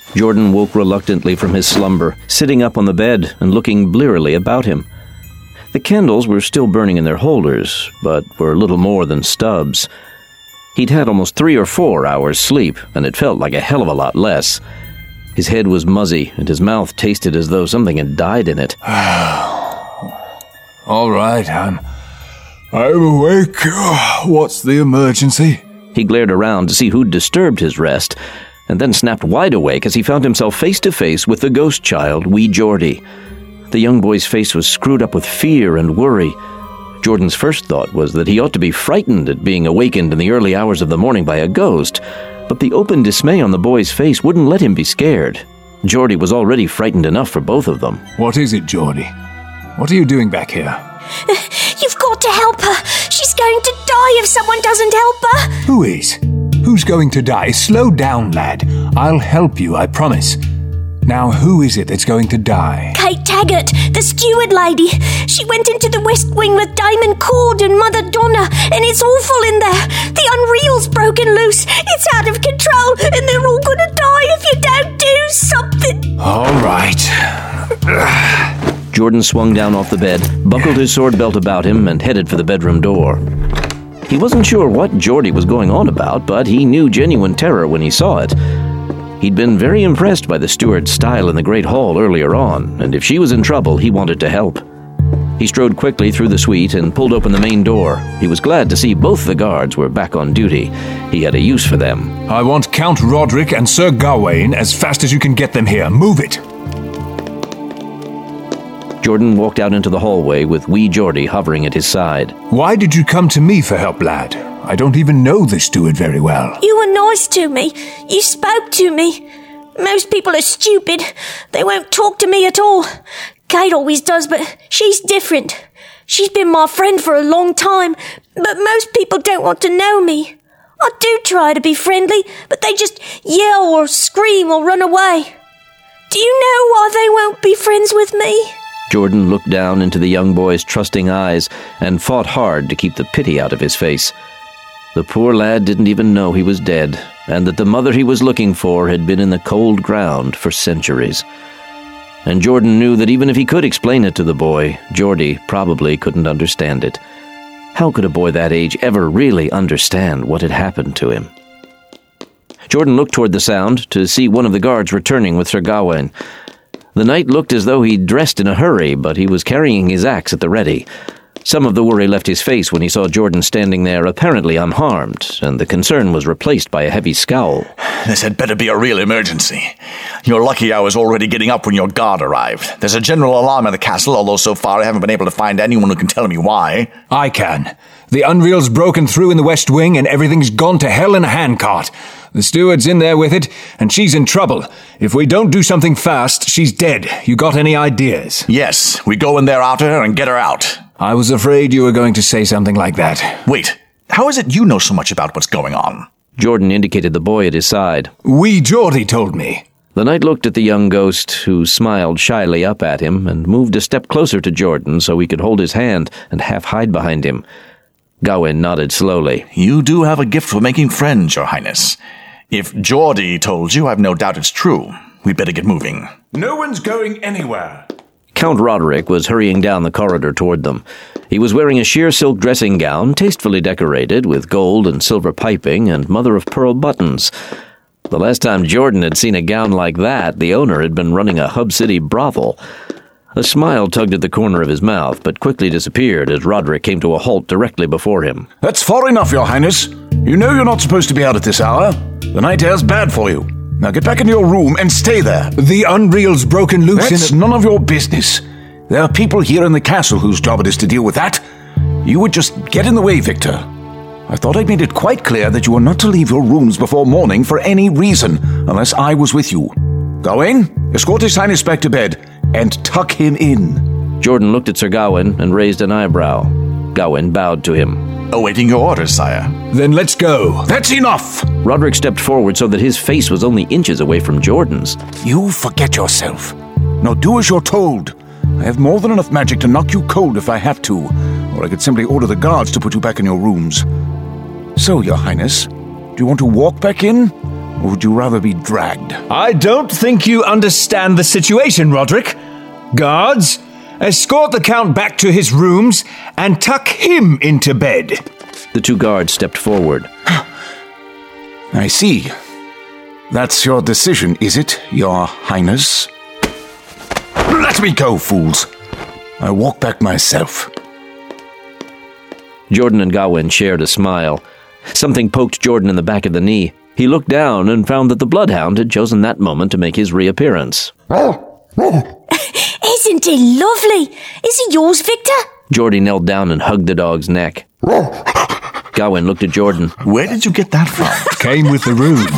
Jordan woke reluctantly from his slumber, sitting up on the bed and looking blearily about him. The candles were still burning in their holders, but were little more than stubs. He'd had almost 3 or 4 hours' sleep, and it felt like a hell of a lot less. His head was muzzy, and his mouth tasted as though something had died in it. All right, I'm awake. What's the emergency? He glared around to see who'd disturbed his rest, and then snapped wide awake as he found himself face to face with the ghost child, wee Geordie. The young boy's face was screwed up with fear and worry. Jordan's first thought was that he ought to be frightened at being awakened in the early hours of the morning by a ghost, but the open dismay on the boy's face wouldn't let him be scared. Geordie was already frightened enough for both of them. What is it, Geordie? What are you doing back here? You've got to help her. She's going to die if someone doesn't help her. Who is? Who's going to die? Slow down, lad. I'll help you, I promise. Now, who is it that's going to die? Kate Taggart, the steward lady. She went into the West Wing with Damon Cord and Mother Donna, and it's awful in there. The Unreal's broken loose. It's out of control, and they're all going to die if you don't do something. All right. Jordan swung down off the bed, buckled his sword belt about him, and headed for the bedroom door. He wasn't sure what Geordie was going on about, but he knew genuine terror when he saw it. He'd been very impressed by the steward's style in the Great Hall earlier on, and if she was in trouble, he wanted to help. He strode quickly through the suite and pulled open the main door. He was glad to see both the guards were back on duty. He had a use for them. I want Count Roderick and Sir Gawain as fast as you can get them here. Move it! Jordan walked out into the hallway with wee Geordie hovering at his side. Why did you come to me for help, lad? I don't even know the steward very well. You were nice to me. You spoke to me. Most people are stupid. They won't talk to me at all. Kate always does, but she's different. She's been my friend for a long time, but most people don't want to know me. I do try to be friendly, but they just yell or scream or run away. Do you know why they won't be friends with me? Jordan looked down into the young boy's trusting eyes and fought hard to keep the pity out of his face. The poor lad didn't even know he was dead, and that the mother he was looking for had been in the cold ground for centuries. And Jordan knew that even if he could explain it to the boy, Geordie probably couldn't understand it. How could a boy that age ever really understand what had happened to him? Jordan looked toward the sound to see one of the guards returning with Sir Gawain. The knight looked as though he'd dressed in a hurry, but he was carrying his axe at the ready. Some of the worry left his face when he saw Jordan standing there apparently unharmed, and the concern was replaced by a heavy scowl. This had better be a real emergency. You're lucky I was already getting up when your guard arrived. There's a general alarm in the castle, although so far I haven't been able to find anyone who can tell me why. I can. The Unreal's broken through in the West Wing, and everything's gone to hell in a handcart. The steward's in there with it, and she's in trouble. If we don't do something fast, she's dead. You got any ideas? Yes, we go in there after her and get her out. I was afraid you were going to say something like that. Wait, how is it you know so much about what's going on? Jordan indicated the boy at his side. Wee Geordie told me. The knight looked at the young ghost, who smiled shyly up at him and moved a step closer to Jordan so he could hold his hand and half hide behind him. Gawain nodded slowly. You do have a gift for making friends, Your Highness. If Geordie told you, I've no doubt it's true. We'd better get moving. No one's going anywhere. Count Roderick was hurrying down the corridor toward them. He was wearing a sheer silk dressing gown, tastefully decorated with gold and silver piping and mother-of-pearl buttons. The last time Jordan had seen a gown like that, the owner had been running a Hub City brothel. A smile tugged at the corner of his mouth, but quickly disappeared as Roderick came to a halt directly before him. That's far enough, Your Highness. You know you're not supposed to be out at this hour. The night air's bad for you. Now get back into your room and stay there. The Unreal's broken loose That's none of your business. There are people here in the castle whose job it is to deal with that. You would just get in the way, Victor. I thought I'd made it quite clear that you were not to leave your rooms before morning for any reason, unless I was with you. Gawain, escort His Highness back to bed and tuck him in. Jordan looked at Sir Gawain and raised an eyebrow. Gawain bowed to him. Awaiting your orders, sire. Then let's go. That's enough! Roderick stepped forward so that his face was only inches away from Jordan's. You forget yourself. Now do as you're told. I have more than enough magic to knock you cold if I have to, or I could simply order the guards to put you back in your rooms. So, Your Highness, do you want to walk back in, or would you rather be dragged? I don't think you understand the situation, Roderick. Guards, escort the Count back to his rooms and tuck him into bed. The two guards stepped forward. I see. That's your decision, is it, Your Highness? Let me go, fools. I walk back myself. Jordan and Gawain shared a smile. Something poked Jordan in the back of the knee. He looked down and found that the Bloodhound had chosen that moment to make his reappearance. Isn't he lovely? Is he yours, Victor? Geordie knelt down and hugged the dog's neck. Gawain looked at Jordan. Where did you get that from? Came with the room.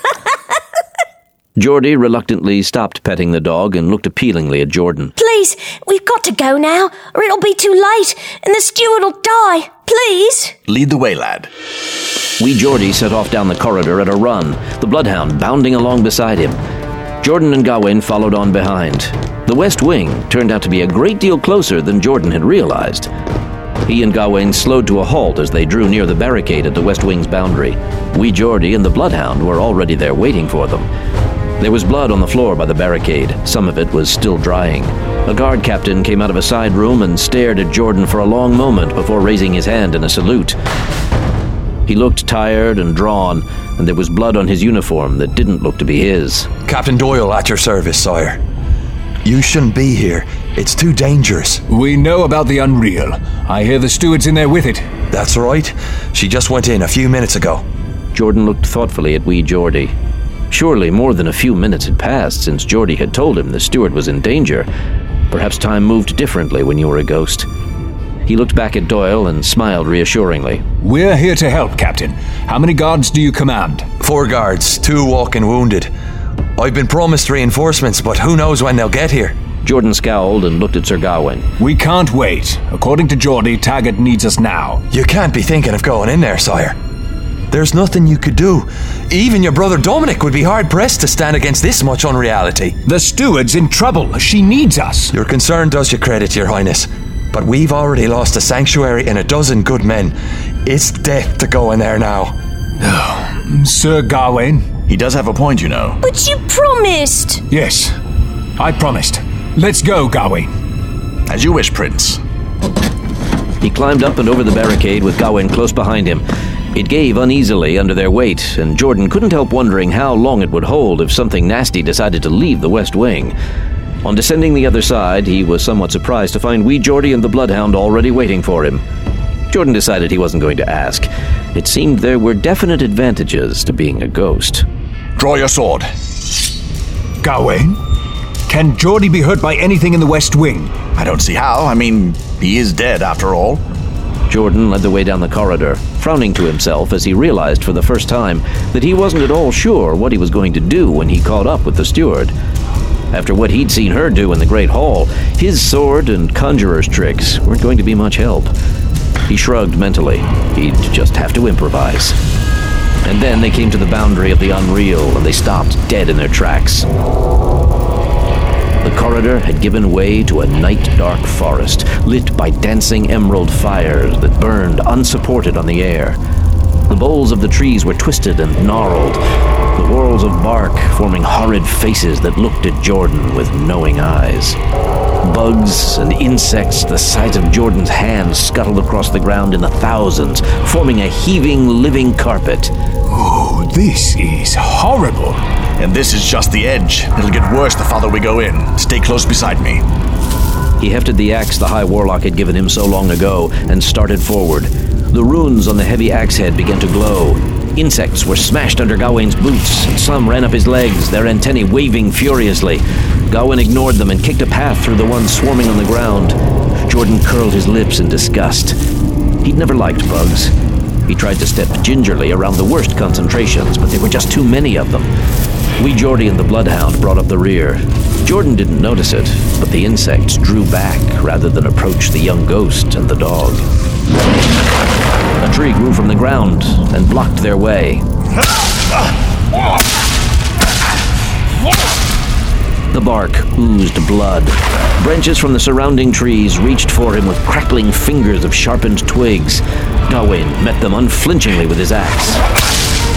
Geordie reluctantly stopped petting the dog and looked appealingly at Jordan. Please, we've got to go now, or it'll be too late, and the steward will die. Please. Lead the way, lad. Wee Geordie set off down the corridor at a run, the Bloodhound bounding along beside him. Jordan and Gawain followed on behind. The West Wing turned out to be a great deal closer than Jordan had realized. He and Gawain slowed to a halt as they drew near the barricade at the West Wing's boundary. Wee Geordie and the Bloodhound were already there waiting for them. There was blood on the floor by the barricade. Some of it was still drying. A guard captain came out of a side room and stared at Jordan for a long moment before raising his hand in a salute. He looked tired and drawn, and there was blood on his uniform that didn't look to be his. Captain Doyle at your service, sire. You shouldn't be here. It's too dangerous. We know about the Unreal. I hear the steward's in there with it. That's right. She just went in a few minutes ago. Jordan looked thoughtfully at Wee Geordie. Surely more than a few minutes had passed since Geordie had told him the steward was in danger. Perhaps time moved differently when you were a ghost. He looked back at Doyle and smiled reassuringly. We're here to help, Captain. How many guards do you command? 4 guards, 2 walking wounded. I've been promised reinforcements, but who knows when they'll get here. Jordan scowled and looked at Sir Gawain. We can't wait. According to Geordie, Taggart needs us now. You can't be thinking of going in there, sire. There's nothing you could do. Even your brother Dominic would be hard-pressed to stand against this much unreality. The steward's in trouble. She needs us. Your concern does you credit, Your Highness. But we've already lost a sanctuary and a dozen good men. It's death to go in there now. Sir Gawain? He does have a point, you know. But you promised. Yes, I promised. Let's go, Gawain. As you wish, Prince. He climbed up and over the barricade with Gawain close behind him. It gave uneasily under their weight, and Jordan couldn't help wondering how long it would hold if something nasty decided to leave the West Wing. On descending the other side, he was somewhat surprised to find Wee Geordie and the Bloodhound already waiting for him. Jordan decided he wasn't going to ask. It seemed there were definite advantages to being a ghost. Draw your sword. Gawain? Can Geordie be hurt by anything in the West Wing? I don't see how. I mean, he is dead after all. Jordan led the way down the corridor, frowning to himself as he realized for the first time that he wasn't at all sure what he was going to do when he caught up with the steward. After what he'd seen her do in the Great Hall, his sword and conjurer's tricks weren't going to be much help. He shrugged mentally. He'd just have to improvise. And then they came to the boundary of the Unreal, and they stopped dead in their tracks. The corridor had given way to a night-dark forest, lit by dancing emerald fires that burned unsupported on the air. The boles of the trees were twisted and gnarled, the whorls of bark forming horrid faces that looked at Jordan with knowing eyes. Bugs and insects the size of Jordan's hand scuttled across the ground in the thousands, forming a heaving, living carpet. Oh, this is horrible. And this is just the edge. It'll get worse the farther we go in. Stay close beside me. He hefted the axe the High Warlock had given him so long ago and started forward. The runes on the heavy axe head began to glow. Insects were smashed under Gawain's boots, and some ran up his legs, their antennae waving furiously. Gawain ignored them and kicked a path through the ones swarming on the ground. Jordan curled his lips in disgust. He'd never liked bugs. He tried to step gingerly around the worst concentrations, but there were just too many of them. Wee Geordie and the Bloodhound brought up the rear. Jordan didn't notice it, but the insects drew back rather than approach the young ghost and the dog. A tree grew from the ground and blocked their way. The bark oozed blood. Branches from the surrounding trees reached for him with crackling fingers of sharpened twigs. Gawain met them unflinchingly with his axe.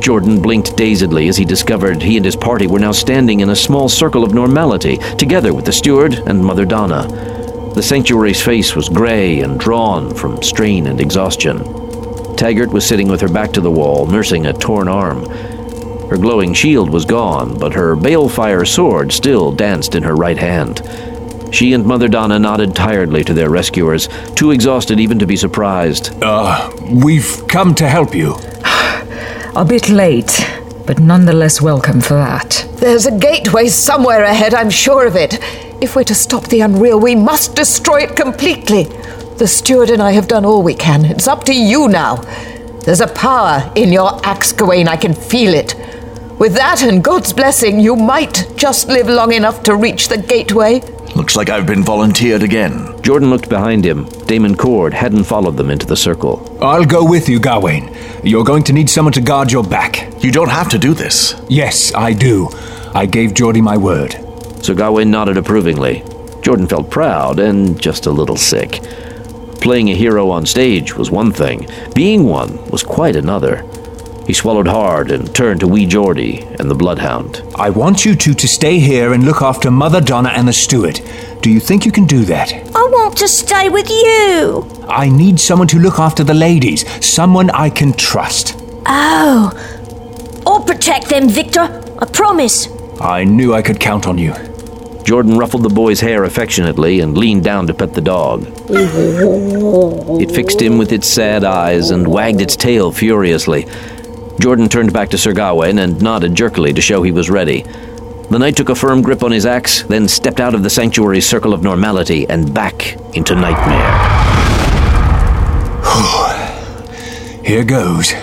Jordan blinked dazedly as he discovered he and his party were now standing in a small circle of normality, together with the steward and Mother Donna. The sanctuary's face was gray and drawn from strain and exhaustion. Taggart was sitting with her back to the wall, nursing a torn arm. Her glowing shield was gone, but her balefire sword still danced in her right hand. She and Mother Donna nodded tiredly to their rescuers, too exhausted even to be surprised. We've come to help you. A bit late, but nonetheless welcome for that. There's a gateway somewhere ahead, I'm sure of it. If we're to stop the Unreal, we must destroy it completely. The steward and I have done all we can. It's up to you now. There's a power in your axe, Gawain. I can feel it. With that and God's blessing, you might just live long enough to reach the gateway. Looks like I've been volunteered again. Jordan looked behind him. Damon Cord hadn't followed them into the circle. I'll go with you, Gawain. You're going to need someone to guard your back. You don't have to do this. Yes, I do. I gave Geordie my word. Sir Gawain nodded approvingly. Jordan felt proud and just a little sick. Playing a hero on stage was one thing. Being one was quite another. He swallowed hard and turned to wee Geordie and the Bloodhound. I want you two to stay here and look after Mother Donna and the steward. Do you think you can do that? I want to stay with you. I need someone to look after the ladies. Someone I can trust. Oh. I'll protect them, Victor. I promise. I knew I could count on you. Jordan ruffled the boy's hair affectionately and leaned down to pet the dog. It fixed him with its sad eyes and wagged its tail furiously. Jordan turned back to Sir Gawain and nodded jerkily to show he was ready. The knight took a firm grip on his axe, then stepped out of the sanctuary's circle of normality and back into nightmare. Here goes.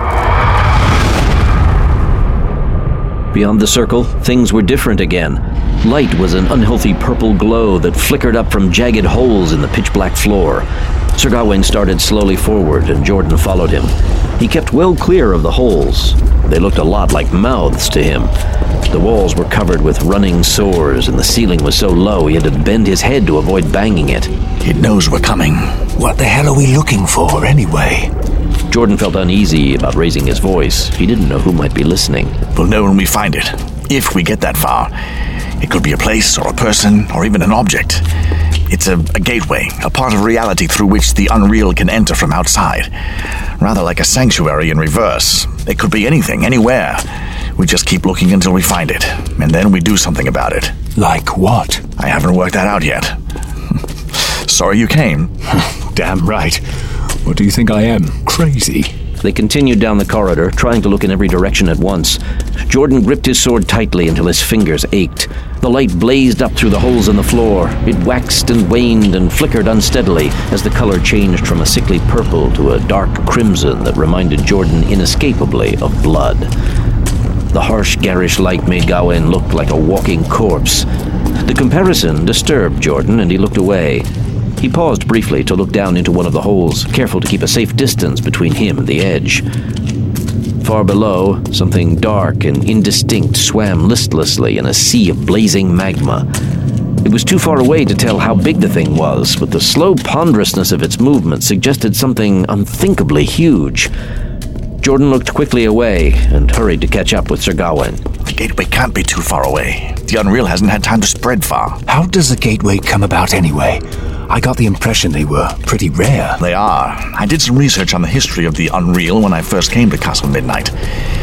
Beyond the circle, things were different again. Light was an unhealthy purple glow that flickered up from jagged holes in the pitch-black floor. Sir Gawain started slowly forward, and Jordan followed him. He kept well clear of the holes. They looked a lot like mouths to him. The walls were covered with running sores, and the ceiling was so low he had to bend his head to avoid banging it. It knows we're coming. What the hell are we looking for, anyway? Jordan felt uneasy about raising his voice. He didn't know who might be listening. We'll know when we find it, if we get that far. It could be a place, or a person, or even an object. It's a gateway, a part of reality through which the Unreal can enter from outside. Rather like a sanctuary in reverse. It could be anything, anywhere. We just keep looking until we find it, and then we do something about it. Like what? I haven't worked that out yet. Sorry you came. Damn right. What do you think I am? Crazy? They continued down the corridor, trying to look in every direction at once. Jordan gripped his sword tightly until his fingers ached. The light blazed up through the holes in the floor. It waxed and waned and flickered unsteadily as the color changed from a sickly purple to a dark crimson that reminded Jordan inescapably of blood. The harsh, garish light made Gawain look like a walking corpse. The comparison disturbed Jordan, and he looked away. He paused briefly to look down into one of the holes, careful to keep a safe distance between him and the edge. Far below, something dark and indistinct swam listlessly in a sea of blazing magma. It was too far away to tell how big the thing was, but the slow ponderousness of its movement suggested something unthinkably huge. Jordan looked quickly away and hurried to catch up with Sir Gawain. The gateway can't be too far away. The Unreal hasn't had time to spread far. How does the gateway come about anyway? I got the impression they were pretty rare. They are. I did some research on the history of the Unreal when I first came to Castle Midnight.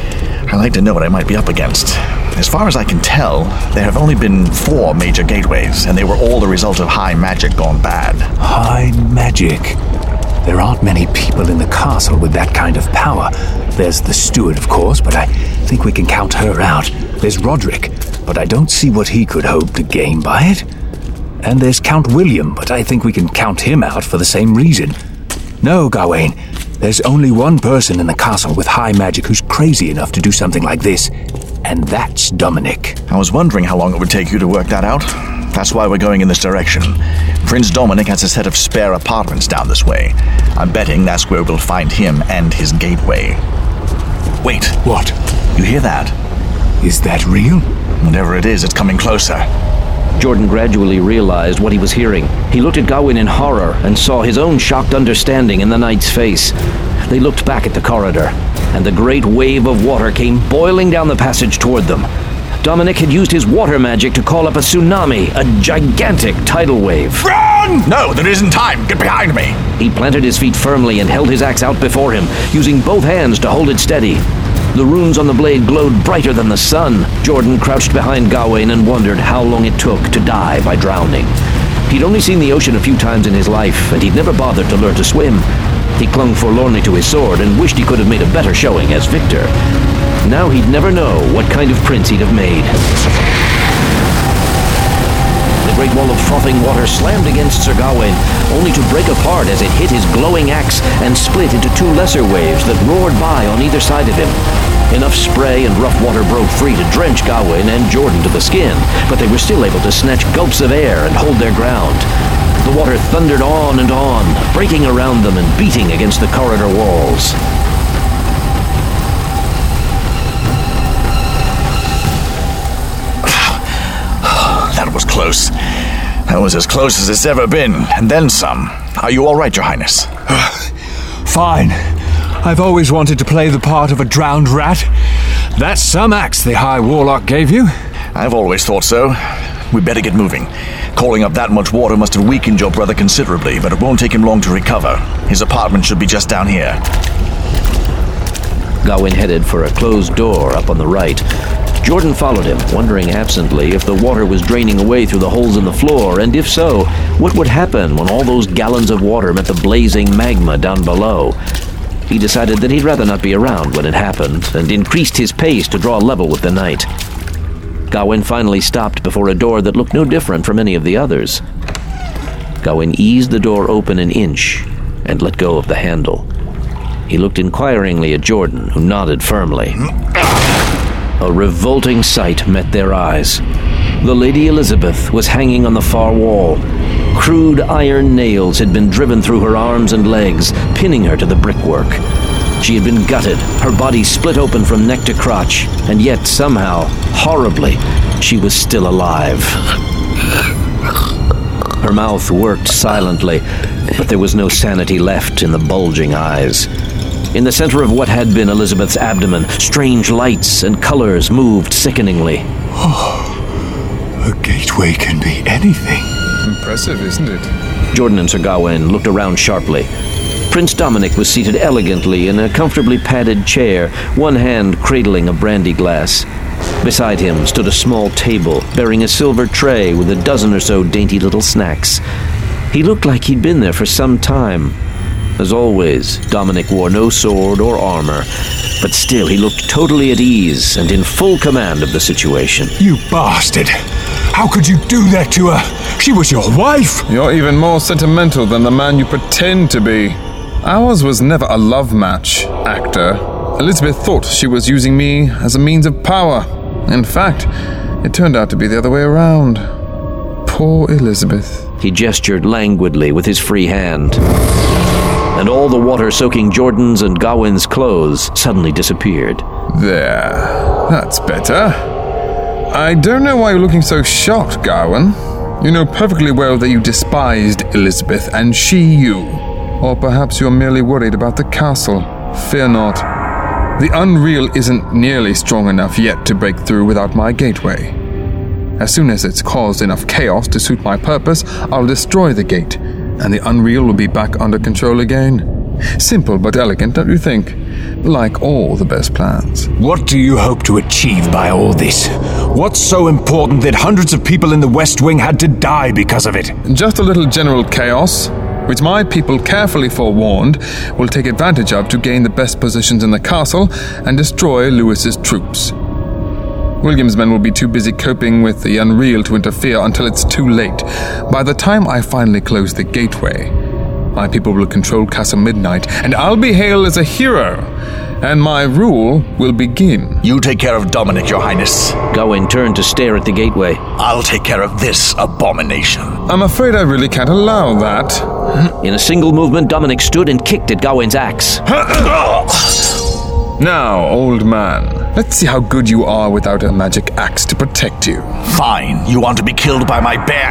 I like to know what I might be up against. As far as I can tell, there have only been 4 major gateways, and they were all the result of high magic gone bad. High magic? There aren't many people in the castle with that kind of power. There's the steward, of course, but I think we can count her out. There's Roderick, but I don't see what he could hope to gain by it. And there's Count William, but I think we can count him out for the same reason. No, Gawain, there's only one person in the castle with high magic who's crazy enough to do something like this, and that's Dominic. I was wondering how long it would take you to work that out. That's why we're going in this direction. Prince Dominic has a set of spare apartments down this way. I'm betting that's where we'll find him and his gateway. Wait. What? You hear that? Is that real? Whatever it is, it's coming closer. Jordan gradually realized what he was hearing. He looked at Gawain in horror and saw his own shocked understanding in the knight's face. They looked back at the corridor. and the great wave of water came boiling down the passage toward them. Dominic had used his water magic to call up a tsunami, a gigantic tidal wave. Run! No, there isn't time. Get behind me. He planted his feet firmly and held his axe out before him, using both hands to hold it steady. The runes on the blade glowed brighter than the sun. Jordan crouched behind Gawain and wondered how long it took to die by drowning. He'd only seen the ocean a few times in his life, and he'd never bothered to learn to swim. He clung forlornly to his sword and wished he could have made a better showing as victor. Now he'd never know what kind of prince he'd have made. The great wall of frothing water slammed against Sir Gawain, only to break apart as it hit his glowing axe and split into two lesser waves that roared by on either side of him. Enough spray and rough water broke free to drench Gawain and Jordan to the skin, but they were still able to snatch gulps of air and hold their ground. The water thundered on and on, breaking around them and beating against the corridor walls. That was close. That was as close as it's ever been, and then some. Are you all right, Your Highness? Fine. I've always wanted to play the part of a drowned rat. That's some axe the High Warlock gave you. I've always thought so. We'd better get moving. Calling up that much water must have weakened your brother considerably, but it won't take him long to recover. His apartment should be just down here. Gawain headed for a closed door up on the right. Jordan followed him, wondering absently if the water was draining away through the holes in the floor, and if so, what would happen when all those gallons of water met the blazing magma down below. He decided that he'd rather not be around when it happened, and increased his pace to draw level with the night. Gawain finally stopped before a door that looked no different from any of the others. Gawain eased the door open an inch and let go of the handle. He looked inquiringly at Jordan, who nodded firmly. A revolting sight met their eyes. The Lady Elizabeth was hanging on the far wall. Crude iron nails had been driven through her arms and legs, pinning her to the brickwork. She had been gutted, her body split open from neck to crotch, and yet somehow, horribly, she was still alive. Her mouth worked silently, but there was no sanity left in the bulging eyes. In the center of what had been Elizabeth's abdomen, strange lights and colors moved sickeningly. A gateway can be anything. Impressive, isn't it? Jordan and Sir Gawain looked around sharply. Prince Dominic was seated elegantly in a comfortably padded chair, one hand cradling a brandy glass. Beside him stood a small table bearing a silver tray with a dozen or so dainty little snacks. He looked like he'd been there for some time. As always, Dominic wore no sword or armor, but still he looked totally at ease and in full command of the situation. You bastard! How could you do that to her? She was your wife! You're even more sentimental than the man you pretend to be. Ours was never a love match, actor. Elizabeth thought she was using me as a means of power. In fact, it turned out to be the other way around. Poor Elizabeth. He gestured languidly with his free hand, and all the water soaking Jordan's and Gawain's clothes suddenly disappeared. There. That's better. I don't know why you're looking so shocked, Gawain. You know perfectly well that you despised Elizabeth and she you. Or perhaps you're merely worried about the castle. Fear not. The Unreal isn't nearly strong enough yet to break through without my gateway. As soon as it's caused enough chaos to suit my purpose, I'll destroy the gate, and the Unreal will be back under control again. Simple but elegant, don't you think? Like all the best plans. What do you hope to achieve by all this? What's so important that hundreds of people in the West Wing had to die because of it? Just a little general chaos, which my people, carefully forewarned, will take advantage of to gain the best positions in the castle and destroy Lewis's troops. William's men will be too busy coping with the Unreal to interfere until it's too late. By the time I finally close the gateway, my people will control Castle Midnight, and I'll be hailed as a hero, and my rule will begin. You take care of Dominic, Your Highness. Gawain turned to stare at the gateway. I'll take care of this abomination. I'm afraid I really can't allow that. In a single movement, Dominic stood and kicked at Gawain's axe. Now, old man, let's see how good you are without a magic axe to protect you. Fine. You want to be killed by my bear?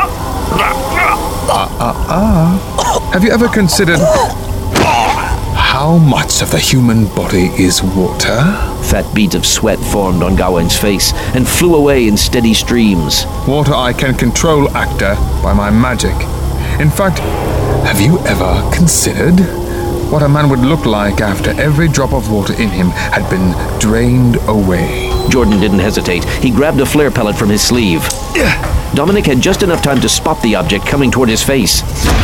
Have you ever considered how How much of the human body is water? Fat beads of sweat formed on Gawain's face and flew away in steady streams. Water I can control, actor, by my magic. In fact, have you ever considered what a man would look like after every drop of water in him had been drained away? Jordan didn't hesitate. He grabbed a flare pellet from his sleeve. Dominic had just enough time to spot the object coming toward his face.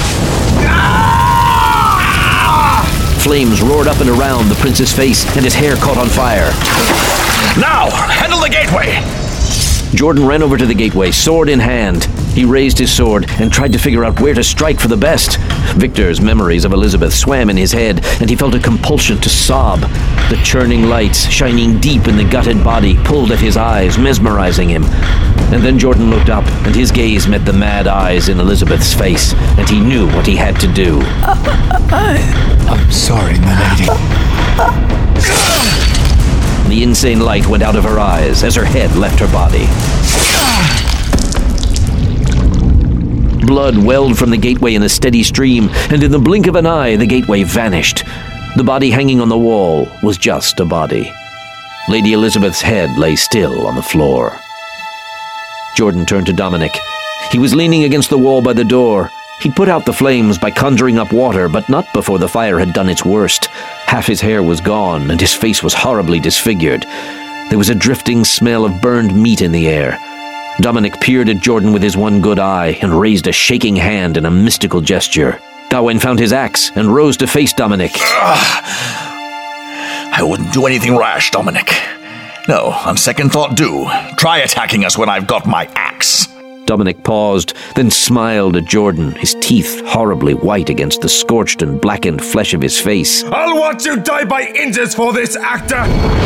Flames roared up and around the prince's face, and his hair caught on fire. Now, handle the gateway! Jordan ran over to the gateway, sword in hand. He raised his sword and tried to figure out where to strike for the best. Victor's memories of Elizabeth swam in his head, and he felt a compulsion to sob. The churning lights, shining deep in the gutted body, pulled at his eyes, mesmerizing him. And then Jordan looked up, and his gaze met the mad eyes in Elizabeth's face, and he knew what he had to do. I'm sorry, milady. The insane light went out of her eyes as her head left her body. Blood welled from the gateway in a steady stream, and in the blink of an eye, the gateway vanished. The body hanging on the wall was just a body. Lady Elizabeth's head lay still on the floor. Jordan turned to Dominic. He was leaning against the wall by the door. He'd put out the flames by conjuring up water, but not before the fire had done its worst. Half his hair was gone, and his face was horribly disfigured. There was a drifting smell of burned meat in the air. Dominic peered at Jordan with his one good eye and raised a shaking hand in a mystical gesture. Gawain found his axe and rose to face Dominic. I wouldn't do anything rash, Dominic. No, on second thought, do. Try attacking us when I've got my axe. Dominic paused, then smiled at Jordan, his teeth horribly white against the scorched and blackened flesh of his face. I'll watch you die by inches for this, actor!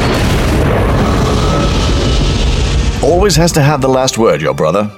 Always has to have the last word, your brother.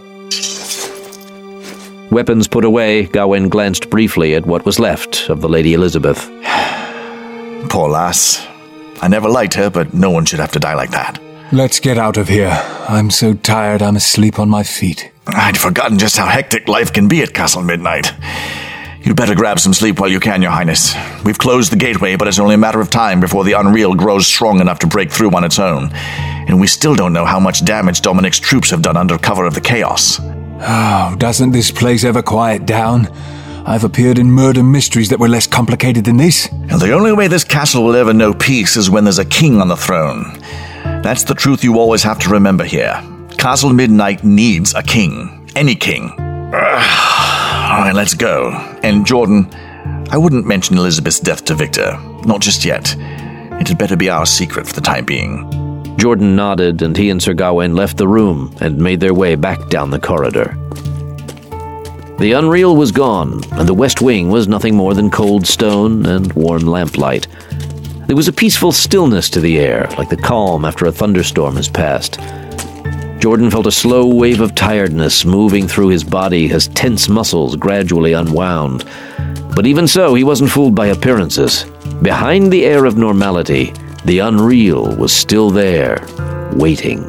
Weapons put away, Gawain glanced briefly at what was left of the Lady Elizabeth. Poor lass. I never liked her, but no one should have to die like that. Let's get out of here. I'm so tired I'm asleep on my feet. I'd forgotten just how hectic life can be at Castle Midnight. You'd better grab some sleep while you can, Your Highness. We've closed the gateway, but it's only a matter of time before the Unreal grows strong enough to break through on its own. And we still don't know how much damage Dominic's troops have done under cover of the chaos. Oh, doesn't this place ever quiet down? I've appeared in murder mysteries that were less complicated than this. And the only way this castle will ever know peace is when there's a king on the throne. That's the truth you always have to remember here. Castle Midnight needs a king. Any king. All right, let's go. And Jordan, I wouldn't mention Elizabeth's death to Victor. Not just yet. It had better be our secret for the time being. Jordan nodded, and he and Sir Gawain left the room and made their way back down the corridor. The Unreal was gone, and the West Wing was nothing more than cold stone and warm lamplight. There was a peaceful stillness to the air, like the calm after a thunderstorm has passed. Jordan felt a slow wave of tiredness moving through his body as tense muscles gradually unwound. But even so, he wasn't fooled by appearances. Behind the air of normality, the Unreal was still there, waiting.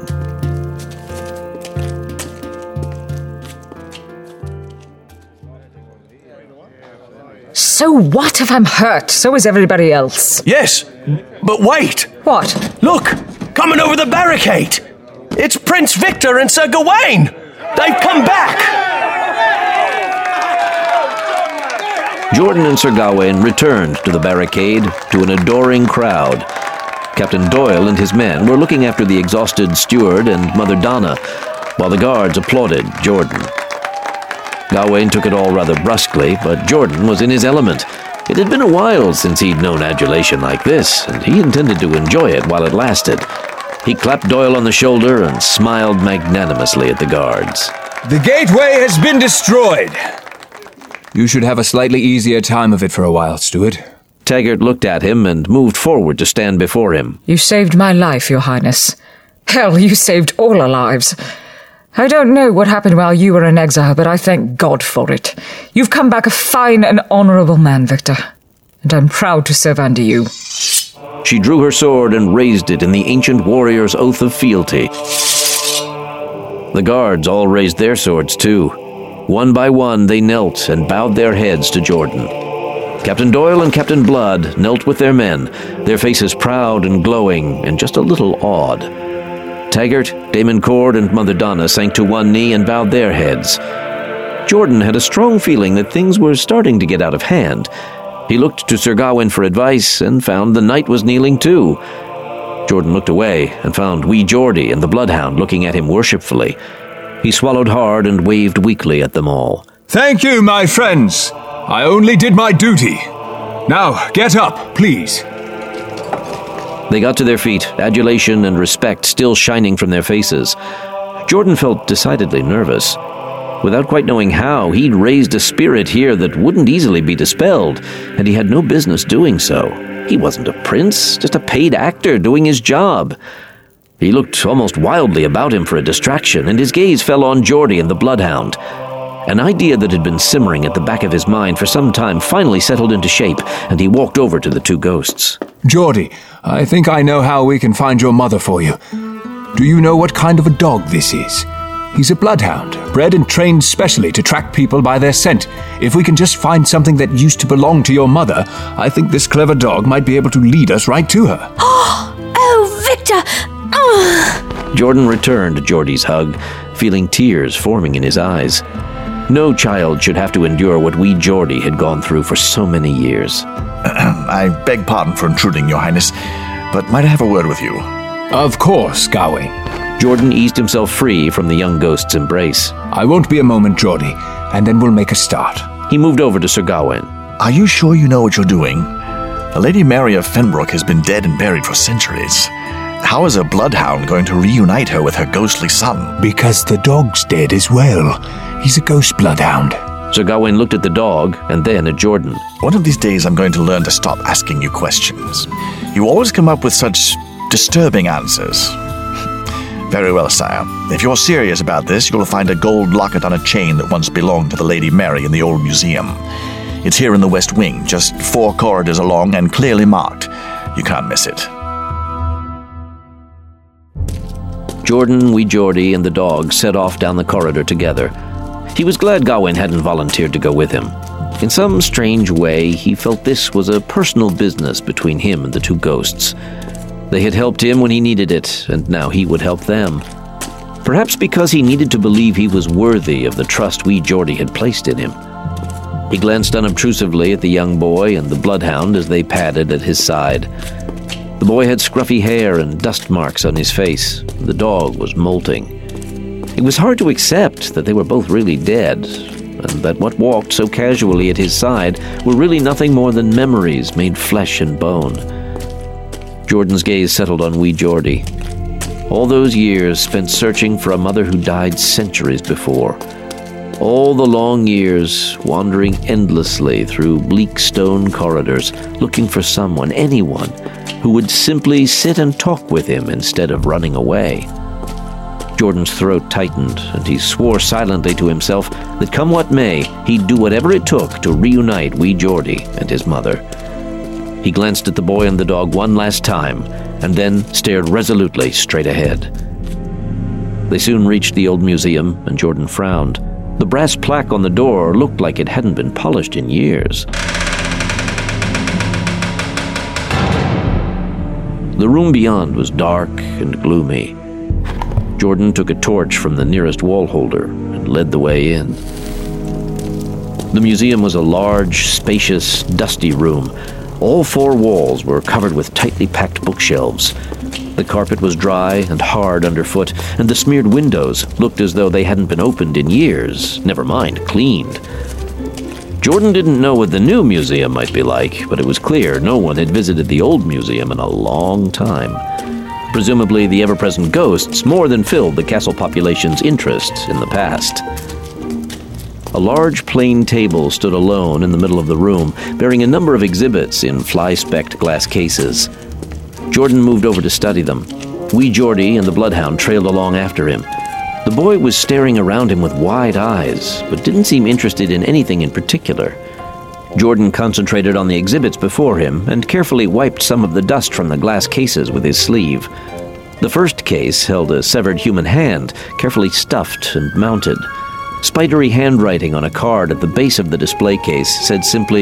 So what if I'm hurt? So is everybody else. Yes, but wait! What? Look! Coming over the barricade! It's Prince Victor and Sir Gawain! They've come back! Jordan and Sir Gawain returned to the barricade to an adoring crowd. Captain Doyle and his men were looking after the exhausted steward and Mother Donna, while the guards applauded Jordan. Gawain took it all rather brusquely, but Jordan was in his element. It had been a while since he'd known adulation like this, and he intended to enjoy it while it lasted. He clapped Doyle on the shoulder and smiled magnanimously at the guards. The gateway has been destroyed. You should have a slightly easier time of it for a while, steward. Taggart looked at him and moved forward to stand before him. You saved my life, Your Highness. Hell, you saved all our lives. I don't know what happened while you were in exile, but I thank God for it. You've come back a fine and honorable man, Victor, and I'm proud to serve under you. She drew her sword and raised it in the ancient warrior's oath of fealty. The guards all raised their swords too. One by one, they knelt and bowed their heads to Jordan. Captain Doyle and Captain Blood knelt with their men, their faces proud and glowing and just a little awed. Taggart, Damon Cord, and Mother Donna sank to one knee and bowed their heads. Jordan had a strong feeling that things were starting to get out of hand. He looked to Sir Gawain for advice and found the knight was kneeling too. Jordan looked away and found wee Geordie and the Bloodhound looking at him worshipfully. He swallowed hard and waved weakly at them all. Thank you, my friends. I only did my duty. Now, get up, please. They got to their feet, adulation and respect still shining from their faces. Jordan felt decidedly nervous. Without quite knowing how, he'd raised a spirit here that wouldn't easily be dispelled, and he had no business doing so. He wasn't a prince, just a paid actor doing his job. He looked almost wildly about him for a distraction, and his gaze fell on Geordie and the Bloodhound. An idea that had been simmering at the back of his mind for some time finally settled into shape, and he walked over to the two ghosts. Geordie, I think I know how we can find your mother for you. Do you know what kind of a dog this is? He's a bloodhound, bred and trained specially to track people by their scent. If we can just find something that used to belong to your mother, I think this clever dog might be able to lead us right to her. Oh, Victor! Oh. Jordan returned Geordie's hug, feeling tears forming in his eyes. No child should have to endure what wee Geordie had gone through for so many years. I beg pardon for intruding, Your Highness, but might I have a word with you? Of course, Gawain. Jordan eased himself free from the young ghost's embrace. I won't be a moment, Geordie, and then we'll make a start. He moved over to Sir Gawain. Are you sure you know what you're doing? Lady Mary of Fenbrook has been dead and buried for centuries. How is a bloodhound going to reunite her with her ghostly son? Because the dog's dead as well. He's a ghost bloodhound. Sir Gawain looked at the dog and then at Jordan. One of these days I'm going to learn to stop asking you questions. You always come up with such disturbing answers. Very well, sire. If you're serious about this, you'll find a gold locket on a chain that once belonged to the Lady Mary in the old museum. It's here in the West Wing, just 4 corridors along and clearly marked. You can't miss it. Jordan, wee Geordie, and the dog set off down the corridor together. He was glad Gawain hadn't volunteered to go with him. In some strange way, he felt this was a personal business between him and the two ghosts. They had helped him when he needed it, and now he would help them. Perhaps because he needed to believe he was worthy of the trust wee Geordie had placed in him. He glanced unobtrusively at the young boy and the bloodhound as they padded at his side. The boy had scruffy hair and dust marks on his face. The dog was molting. It was hard to accept that they were both really dead, and that what walked so casually at his side were really nothing more than memories made flesh and bone. Jordan's gaze settled on wee Geordie. All those years spent searching for a mother who died centuries before. All the long years wandering endlessly through bleak stone corridors, looking for someone, anyone, who would simply sit and talk with him instead of running away. Jordan's throat tightened, and he swore silently to himself that come what may, he'd do whatever it took to reunite wee Geordie and his mother. He glanced at the boy and the dog one last time, and then stared resolutely straight ahead. They soon reached the old museum, and Jordan frowned. The brass plaque on the door looked like it hadn't been polished in years. The room beyond was dark and gloomy. Jordan took a torch from the nearest wall holder and led the way in. The museum was a large, spacious, dusty room. All 4 walls were covered with tightly packed bookshelves. The carpet was dry and hard underfoot, and the smeared windows looked as though they hadn't been opened in years, never mind cleaned. Jordan didn't know what the new museum might be like, but it was clear no one had visited the old museum in a long time. Presumably, the ever-present ghosts more than filled the castle population's interest in the past. A large plain table stood alone in the middle of the room, bearing a number of exhibits in fly-specked glass cases. Jordan moved over to study them. Wee Geordie and the bloodhound trailed along after him. The boy was staring around him with wide eyes, but didn't seem interested in anything in particular. Jordan concentrated on the exhibits before him and carefully wiped some of the dust from the glass cases with his sleeve. The first case held a severed human hand, carefully stuffed and mounted. Spidery handwriting on a card at the base of the display case said simply,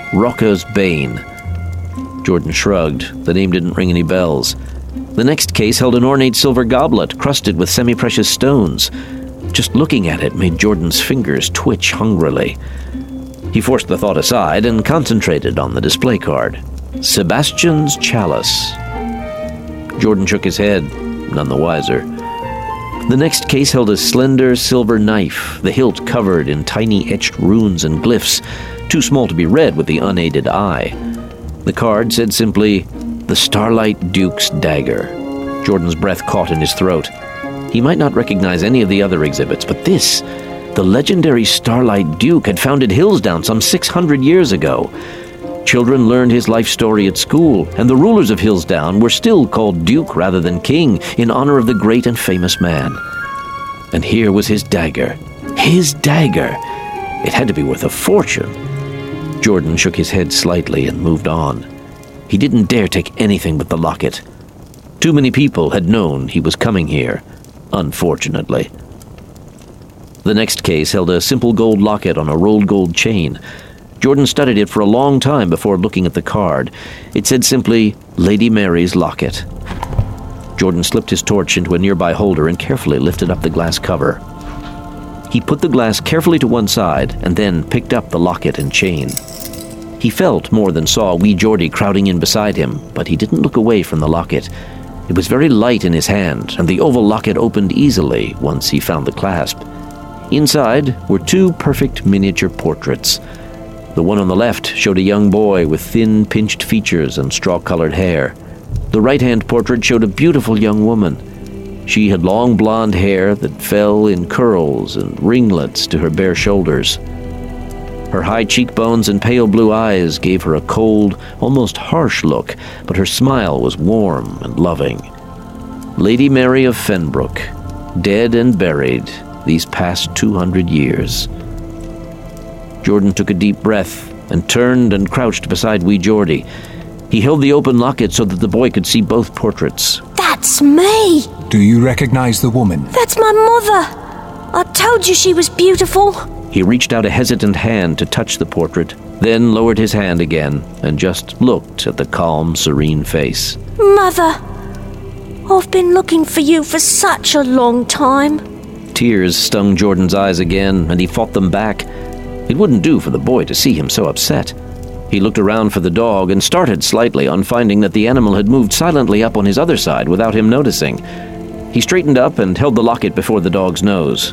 Rocco's Bane. Jordan shrugged. The name didn't ring any bells. The next case held an ornate silver goblet crusted with semi-precious stones. Just looking at it made Jordan's fingers twitch hungrily. He forced the thought aside and concentrated on the display card. Sebastian's Chalice. Jordan shook his head, none the wiser. The next case held a slender silver knife, the hilt covered in tiny etched runes and glyphs, too small to be read with the unaided eye. The card said simply, "The Starlight Duke's Dagger." Jordan's breath caught in his throat. He might not recognize any of the other exhibits, but this, the legendary Starlight Duke, had founded Hillsdown some 600 years ago. Children learned his life story at school, and the rulers of Hillsdown were still called Duke rather than King in honor of the great and famous man. And here was his dagger. His dagger! It had to be worth a fortune. Jordan shook his head slightly and moved on. He didn't dare take anything but the locket. Too many people had known he was coming here, unfortunately. The next case held a simple gold locket on a rolled gold chain. Jordan studied it for a long time before looking at the card. It said simply, Lady Mary's Locket. Jordan slipped his torch into a nearby holder and carefully lifted up the glass cover. He put the glass carefully to one side and then picked up the locket and chain. He felt more than saw wee Geordie crowding in beside him, but he didn't look away from the locket. It was very light in his hand, and the oval locket opened easily once he found the clasp. Inside were two perfect miniature portraits. The one on the left showed a young boy with thin, pinched features and straw-colored hair. The right-hand portrait showed a beautiful young woman. She had long blonde hair that fell in curls and ringlets to her bare shoulders. Her high cheekbones and pale blue eyes gave her a cold, almost harsh look, but her smile was warm and loving. Lady Mary of Fenbrook, dead and buried these past 200 years. Jordan took a deep breath and turned and crouched beside wee Geordie. He held the open locket so that the boy could see both portraits. That's me! Do you recognize the woman? That's my mother! I told you she was beautiful! He reached out a hesitant hand to touch the portrait, then lowered his hand again and just looked at the calm, serene face. Mother! I've been looking for you for such a long time. Tears stung Jordan's eyes again, and he fought them back. It wouldn't do for the boy to see him so upset. He looked around for the dog and started slightly on finding that the animal had moved silently up on his other side without him noticing. He straightened up and held the locket before the dog's nose.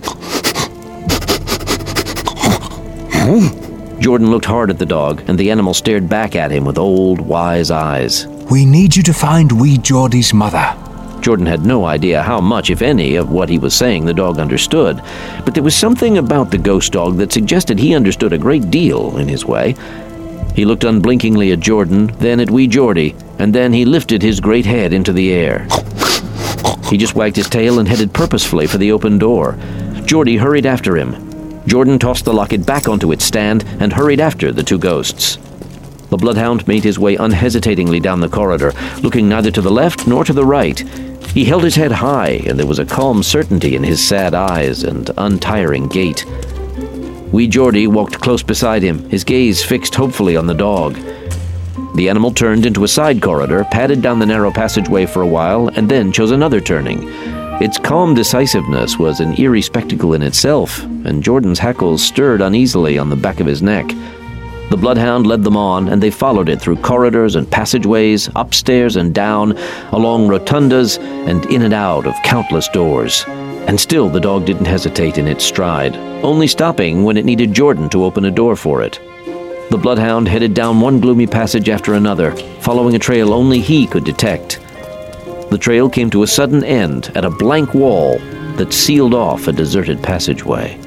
Jordan looked hard at the dog, and the animal stared back at him with old, wise eyes. We need you to find wee Geordie's mother. Jordan had no idea how much, if any, of what he was saying the dog understood, but there was something about the ghost dog that suggested he understood a great deal in his way. He looked unblinkingly at Jordan, then at wee Geordie, and then he lifted his great head into the air. He just wagged his tail and headed purposefully for the open door. Geordie hurried after him. Jordan tossed the locket back onto its stand and hurried after the two ghosts. The bloodhound made his way unhesitatingly down the corridor, looking neither to the left nor to the right. He held his head high, and there was a calm certainty in his sad eyes and untiring gait. Wee Geordie walked close beside him, his gaze fixed hopefully on the dog. The animal turned into a side corridor, padded down the narrow passageway for a while, and then chose another turning. Its calm decisiveness was an eerie spectacle in itself, and Jordan's hackles stirred uneasily on the back of his neck. The bloodhound led them on, and they followed it through corridors and passageways, upstairs and down, along rotundas, and in and out of countless doors. And still the dog didn't hesitate in its stride, only stopping when it needed Jordan to open a door for it. The bloodhound headed down one gloomy passage after another, following a trail only he could detect. The trail came to a sudden end at a blank wall that sealed off a deserted passageway.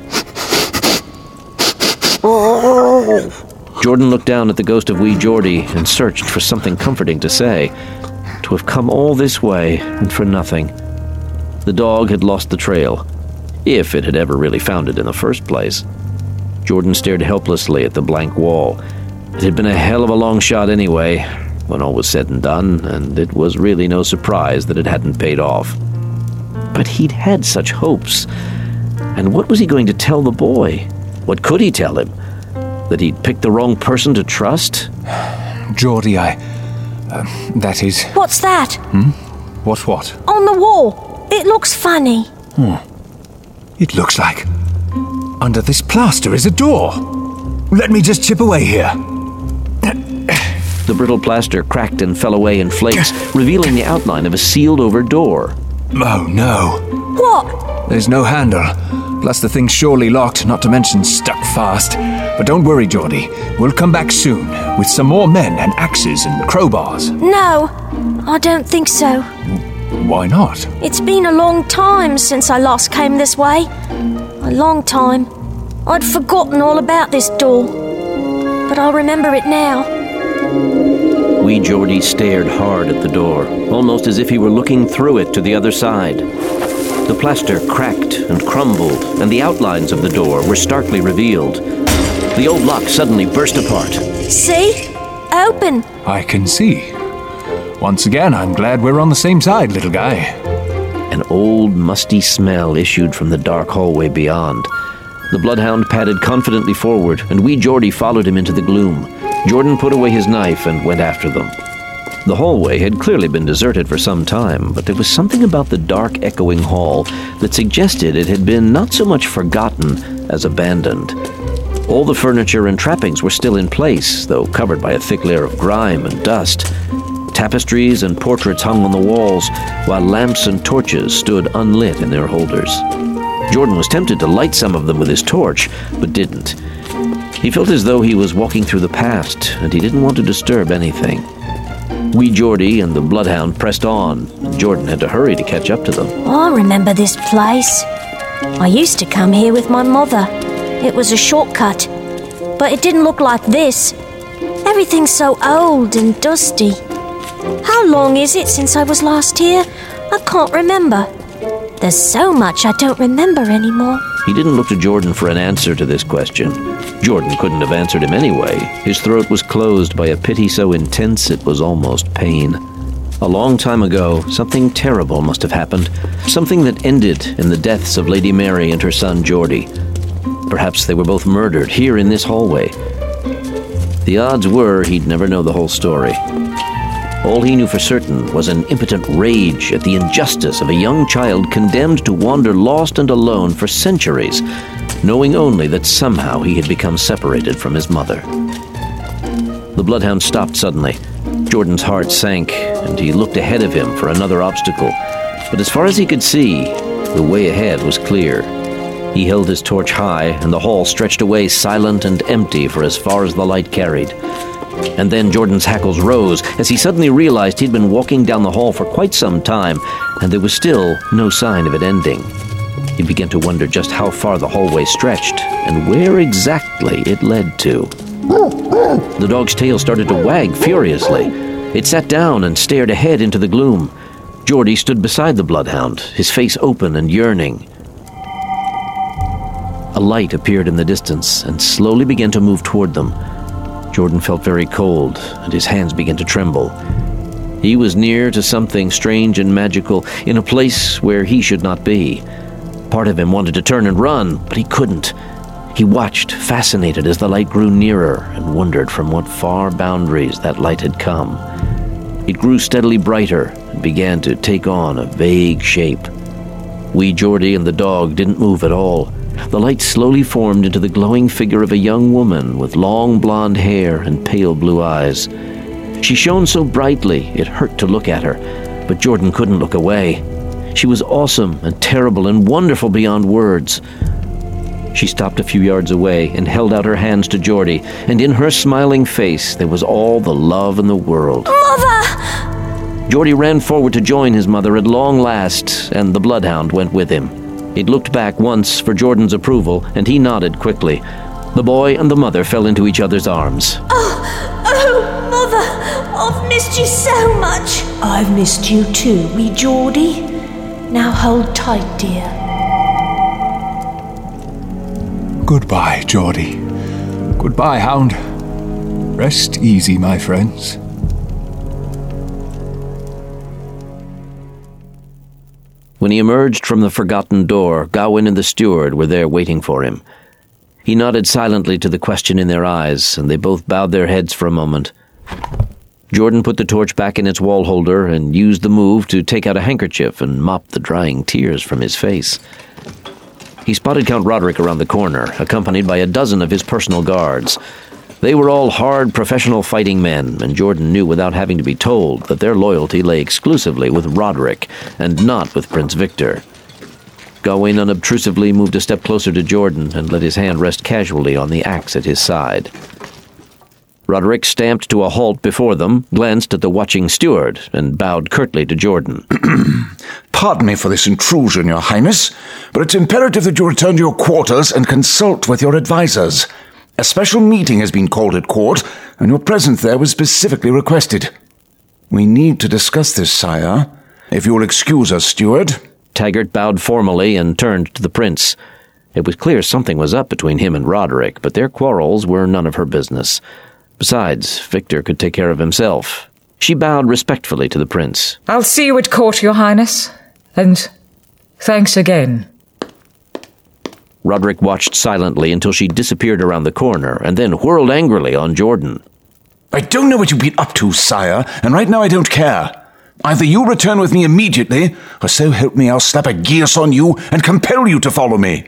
Jordan looked down at the ghost of wee Geordie and searched for something comforting to say. To have come all this way, and for nothing. The dog had lost the trail, if it had ever really found it in the first place. Jordan stared helplessly at the blank wall. It had been a hell of a long shot anyway, when all was said and done, and it was really no surprise that it hadn't paid off. But he'd had such hopes. And what was he going to tell the boy? What could he tell him? That he'd picked the wrong person to trust? Geordie, that is... What's that? What? On the wall. It looks funny. It looks like... under this plaster is a door. Let me just chip away here. The brittle plaster cracked and fell away in flakes, revealing the outline of a sealed-over door. Oh, no. What? There's no handle. Plus the thing's surely locked, not to mention stuck fast. But don't worry, Geordie. We'll come back soon, with some more men and axes and crowbars. No, I don't think so. Why not? It's been a long time since I last came this way. A long time. I'd forgotten all about this door. But I'll remember it now. Wee Geordie stared hard at the door, almost as if he were looking through it to the other side. The plaster cracked and crumbled, and the outlines of the door were starkly revealed. The old lock suddenly burst apart. See? Open. I can see. Once again, I'm glad we're on the same side, little guy. An old, musty smell issued from the dark hallway beyond. The bloodhound padded confidently forward, and Wee Geordie followed him into the gloom. Jordan put away his knife and went after them. The hallway had clearly been deserted for some time, but there was something about the dark, echoing hall that suggested it had been not so much forgotten as abandoned. All the furniture and trappings were still in place, though covered by a thick layer of grime and dust. Tapestries and portraits hung on the walls, while lamps and torches stood unlit in their holders. Jordan was tempted to light some of them with his torch, but didn't. He felt as though he was walking through the past, and he didn't want to disturb anything. Wee Geordie and the bloodhound pressed on, and Jordan had to hurry to catch up to them. I remember this place. I used to come here with my mother. It was a shortcut, but it didn't look like this. Everything's so old and dusty. How long is it since I was last here? I can't remember. There's so much I don't remember anymore. He didn't look to Jordan for an answer to this question. Jordan couldn't have answered him anyway. His throat was closed by a pity so intense it was almost pain. A long time ago, something terrible must have happened. Something that ended in the deaths of Lady Mary and her son Geordie. Perhaps they were both murdered here in this hallway. The odds were he'd never know the whole story. All he knew for certain was an impotent rage at the injustice of a young child condemned to wander lost and alone for centuries, knowing only that somehow he had become separated from his mother. The bloodhound stopped suddenly. Jordan's heart sank, and he looked ahead of him for another obstacle. But as far as he could see, the way ahead was clear. He held his torch high, and the hall stretched away silent and empty for as far as the light carried. And then Jordan's hackles rose as he suddenly realized he'd been walking down the hall for quite some time, and there was still no sign of it ending. He began to wonder just how far the hallway stretched, and where exactly it led to. The dog's tail started to wag furiously. It sat down and stared ahead into the gloom. Geordie stood beside the bloodhound, his face open and yearning. A light appeared in the distance and slowly began to move toward them. Jordan felt very cold, and his hands began to tremble. He was near to something strange and magical, in a place where he should not be. Part of him wanted to turn and run, but he couldn't. He watched, fascinated, as the light grew nearer, and wondered from what far boundaries that light had come. It grew steadily brighter, and began to take on a vague shape. Wee Geordie and the dog didn't move at all. The light slowly formed into the glowing figure of a young woman with long blonde hair and pale blue eyes. She shone so brightly it hurt to look at her, but Jordan couldn't look away. She was awesome and terrible and wonderful beyond words. She stopped a few yards away and held out her hands to Geordie, and in her smiling face there was all the love in the world. Mother! Geordie ran forward to join his mother at long last, and the bloodhound went with him. It looked back once for Jordan's approval, and he nodded quickly. The boy and the mother fell into each other's arms. Oh, Mother, I've missed you so much. I've missed you too, wee Geordie. Now hold tight, dear. Goodbye, Geordie. Goodbye, Hound. Rest easy, my friends. When he emerged from the forgotten door, Gawain and the steward were there waiting for him. He nodded silently to the question in their eyes, and they both bowed their heads for a moment. Jordan put the torch back in its wall holder and used the move to take out a handkerchief and mop the drying tears from his face. He spotted Count Roderick around the corner, accompanied by a dozen of his personal guards. They were all hard, professional fighting men, and Jordan knew without having to be told that their loyalty lay exclusively with Roderick and not with Prince Victor. Gawain unobtrusively moved a step closer to Jordan and let his hand rest casually on the axe at his side. Roderick stamped to a halt before them, glanced at the watching steward, and bowed curtly to Jordan. Pardon me for this intrusion, Your Highness, but it's imperative that you return to your quarters and consult with your advisors. A special meeting has been called at court, and your presence there was specifically requested. We need to discuss this, sire. If you'll excuse us, steward. Taggart bowed formally and turned to the prince. It was clear something was up between him and Roderick, but their quarrels were none of her business. Besides, Victor could take care of himself. She bowed respectfully to the prince. I'll see you at court, Your Highness. And thanks again. Roderick watched silently until she disappeared around the corner and then whirled angrily on Jordan. I don't know what you've been up to, sire, and right now I don't care. Either you return with me immediately, or so help me I'll slap a gears on you and compel you to follow me.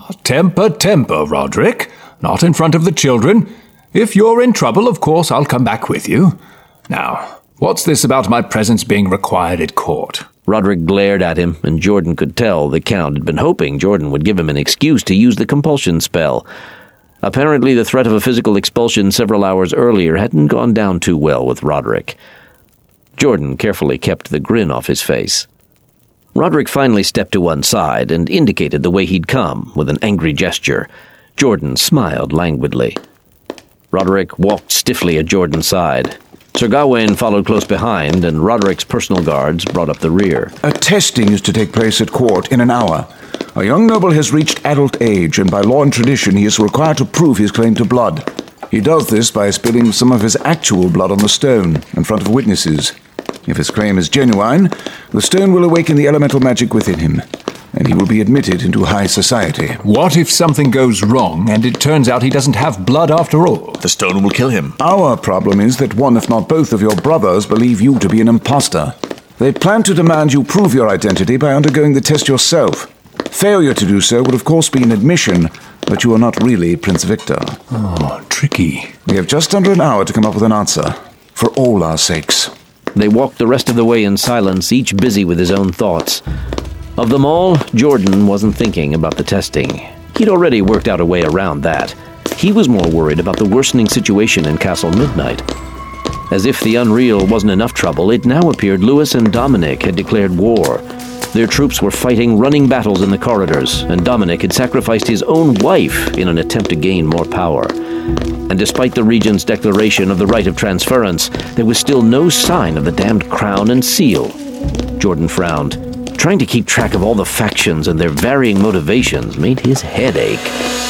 Temper, Roderick. Not in front of the children. If you're in trouble, of course, I'll come back with you. Now, what's this about my presence being required at court? Roderick glared at him, and Jordan could tell the Count had been hoping Jordan would give him an excuse to use the compulsion spell. Apparently, the threat of a physical expulsion several hours earlier hadn't gone down too well with Roderick. Jordan carefully kept the grin off his face. Roderick finally stepped to one side and indicated the way he'd come with an angry gesture. Jordan smiled languidly. Roderick walked stiffly at Jordan's side. Sir Gawain followed close behind, and Roderick's personal guards brought up the rear. A testing is to take place at court in an hour. A young noble has reached adult age, and by law and tradition he is required to prove his claim to blood. He does this by spilling some of his actual blood on the stone in front of witnesses. If his claim is genuine, the stone will awaken the elemental magic within him, and he will be admitted into high society. What if something goes wrong and it turns out he doesn't have blood after all? The stone will kill him. Our problem is that one, if not both, of your brothers believe you to be an imposter. They plan to demand you prove your identity by undergoing the test yourself. Failure to do so would of course be an admission that you are not really Prince Victor. Oh, tricky. We have just under an hour to come up with an answer, for all our sakes. They walked the rest of the way in silence, each busy with his own thoughts. Of them all, Jordan wasn't thinking about the testing. He'd already worked out a way around that. He was more worried about the worsening situation in Castle Midnight. As if the Unreal wasn't enough trouble, it now appeared Louis and Dominic had declared war. Their troops were fighting running battles in the corridors, and Dominic had sacrificed his own wife in an attempt to gain more power. And despite the Regent's declaration of the right of transference, there was still no sign of the damned crown and seal. Jordan frowned. Trying to keep track of all the factions and their varying motivations made his head ache.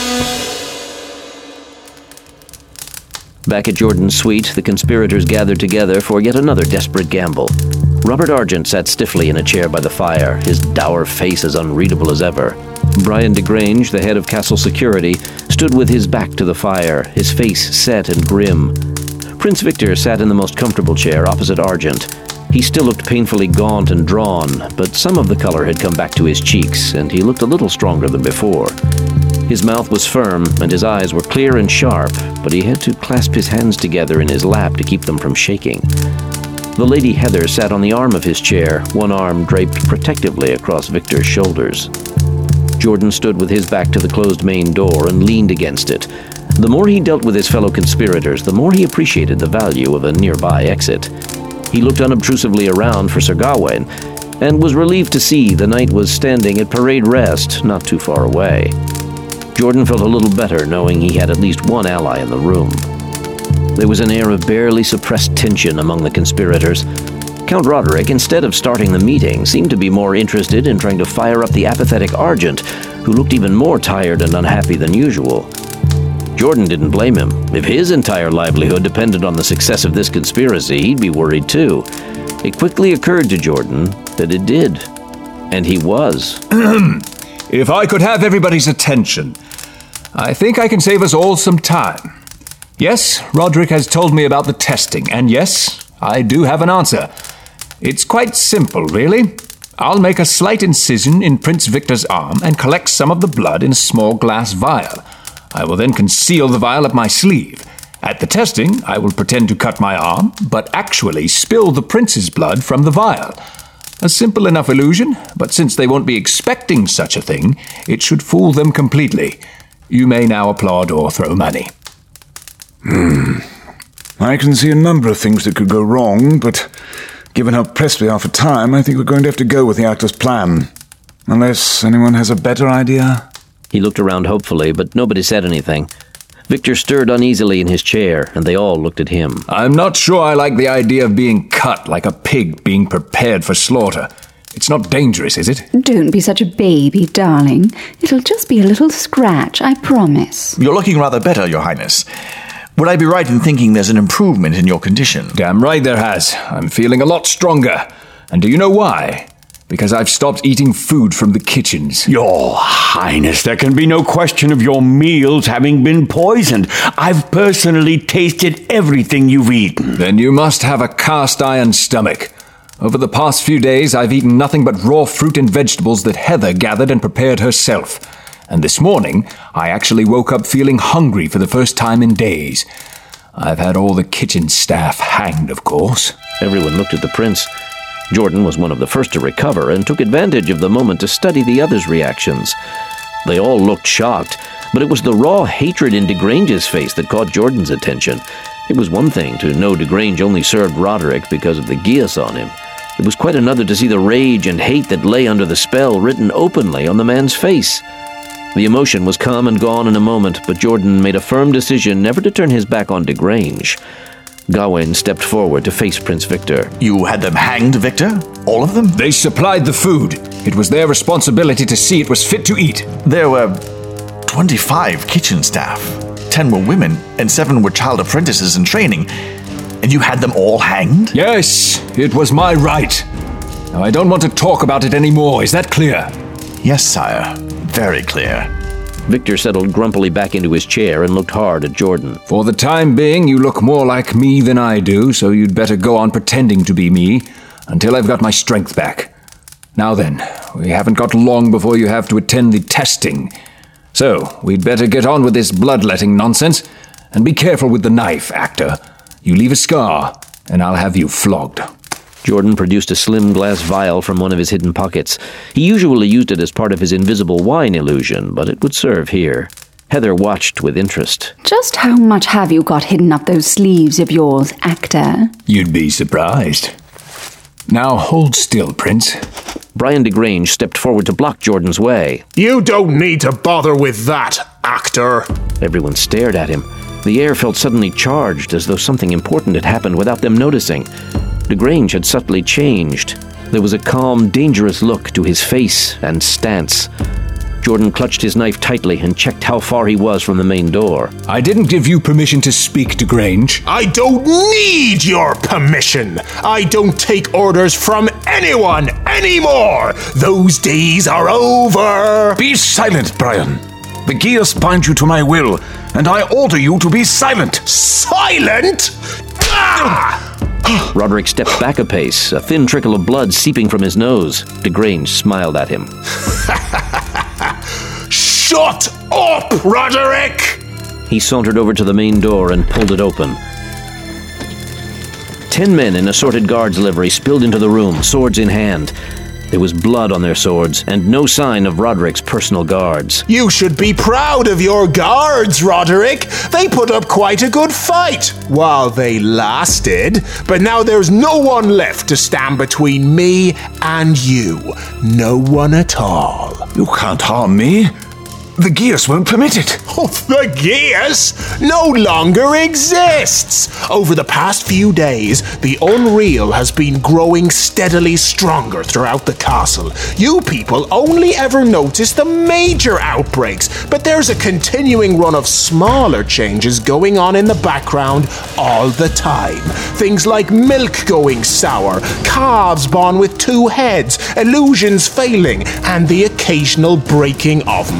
Back at Jordan's suite, the conspirators gathered together for yet another desperate gamble. Robert Argent sat stiffly in a chair by the fire, his dour face as unreadable as ever. Brian DeGrange, the head of castle security, stood with his back to the fire, his face set and grim. Prince Victor sat in the most comfortable chair opposite Argent. He still looked painfully gaunt and drawn, but some of the color had come back to his cheeks, and he looked a little stronger than before. His mouth was firm, and his eyes were clear and sharp, but he had to clasp his hands together in his lap to keep them from shaking. The Lady Heather sat on the arm of his chair, one arm draped protectively across Victor's shoulders. Jordan stood with his back to the closed main door and leaned against it. The more he dealt with his fellow conspirators, the more he appreciated the value of a nearby exit. He looked unobtrusively around for Sir Gawain, and was relieved to see the knight was standing at parade rest not too far away. Jordan felt a little better knowing he had at least one ally in the room. There was an air of barely suppressed tension among the conspirators. Count Roderick, instead of starting the meeting, seemed to be more interested in trying to fire up the apathetic Argent, who looked even more tired and unhappy than usual. Jordan didn't blame him. If his entire livelihood depended on the success of this conspiracy, he'd be worried too. It quickly occurred to Jordan that it did. And he was. If I could have everybody's attention. I think I can save us all some time. Yes, Roderick has told me about the testing, and yes, I do have an answer. It's quite simple, really. I'll make a slight incision in Prince Victor's arm and collect some of the blood in a small glass vial. I will then conceal the vial up my sleeve. At the testing, I will pretend to cut my arm, but actually spill the prince's blood from the vial. A simple enough illusion, but since they won't be expecting such a thing, it should fool them completely. You may now applaud or throw money. I can see a number of things that could go wrong, but given how pressed we are for time, I think we're going to have to go with the actor's plan. Unless anyone has a better idea? He looked around hopefully, but nobody said anything. Victor stirred uneasily in his chair, and they all looked at him. I'm not sure I like the idea of being cut like a pig being prepared for slaughter. It's not dangerous, is it? Don't be such a baby, darling. It'll just be a little scratch, I promise. You're looking rather better, Your Highness. Would I be right in thinking there's an improvement in your condition? Damn right there has. I'm feeling a lot stronger. And do you know why? Because I've stopped eating food from the kitchens. Your Highness, there can be no question of your meals having been poisoned. I've personally tasted everything you've eaten. Then you must have a cast-iron stomach. Over the past few days, I've eaten nothing but raw fruit and vegetables that Heather gathered and prepared herself. And this morning, I actually woke up feeling hungry for the first time in days. I've had all the kitchen staff hanged, of course. Everyone looked at the prince. Jordan was one of the first to recover and took advantage of the moment to study the others' reactions. They all looked shocked, but it was the raw hatred in DeGrange's face that caught Jordan's attention. It was one thing to know DeGrange only served Roderick because of the geas on him. It was quite another to see the rage and hate that lay under the spell written openly on the man's face. The emotion was come and gone in a moment, but Jordan made a firm decision never to turn his back on DeGrange. Gawain stepped forward to face Prince Victor. You had them hanged, Victor? All of them? They supplied the food. It was their responsibility to see it was fit to eat. There were 25 kitchen staff. 10 were women, and 7 were child apprentices in training. And you had them all hanged? Yes, it was my right. Now, I don't want to talk about it anymore. Is that clear? Yes, sire. Very clear. Victor settled grumpily back into his chair and looked hard at Jordan. For the time being, you look more like me than I do, so you'd better go on pretending to be me until I've got my strength back. Now then, we haven't got long before you have to attend the testing. So, we'd better get on with this bloodletting nonsense, and be careful with the knife, actor. You leave a scar, and I'll have you flogged. Jordan produced a slim glass vial from one of his hidden pockets. He usually used it as part of his invisible wine illusion, but it would serve here. Heather watched with interest. Just how much have you got hidden up those sleeves of yours, actor? You'd be surprised. Now hold still, Prince. Brian DeGrange stepped forward to block Jordan's way. You don't need to bother with that, actor. Everyone stared at him. The air felt suddenly charged, as though something important had happened without them noticing. DeGrange had subtly changed. There was a calm, dangerous look to his face and stance. Jordan clutched his knife tightly and checked how far he was from the main door. I didn't give you permission to speak, DeGrange. I don't need your permission. I don't take orders from anyone anymore. Those days are over. Be silent, Brian. The gears bind you to my will, and I order you to be silent. Silent? Ah! Roderick stepped back a pace, a thin trickle of blood seeping from his nose. DeGrange smiled at him. Shut up, Roderick! He sauntered over to the main door and pulled it open. 10 men in assorted guards' livery spilled into the room, swords in hand. There was blood on their swords, and no sign of Roderick's personal guards. You should be proud of your guards, Roderick. They put up quite a good fight while they lasted. But now there's no one left to stand between me and you. No one at all. You can't harm me. The gears won't permit it. Oh, the gears no longer exists. Over the past few days, the unreal has been growing steadily stronger throughout the castle. You people only ever notice the major outbreaks, but there's a continuing run of smaller changes going on in the background all the time. Things like milk going sour, calves born with 2 heads, illusions failing, and the occasional breaking of magic